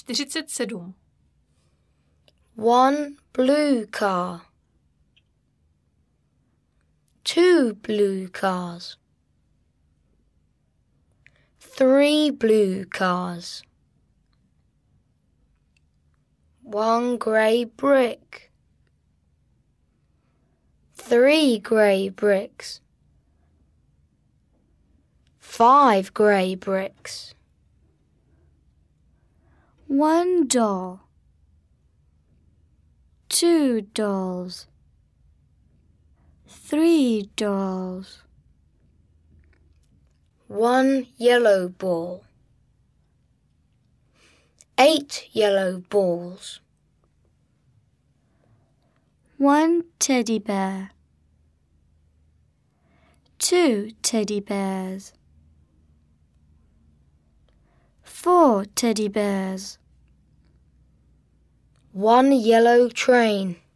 47. One blue car. Two blue cars. Three blue cars. One grey brick. Three grey bricks. Five grey bricks. One doll. Two dolls. Three dolls. One yellow ball. Eight yellow balls. One teddy bear. Two teddy bears. Four teddy bears. One yellow train.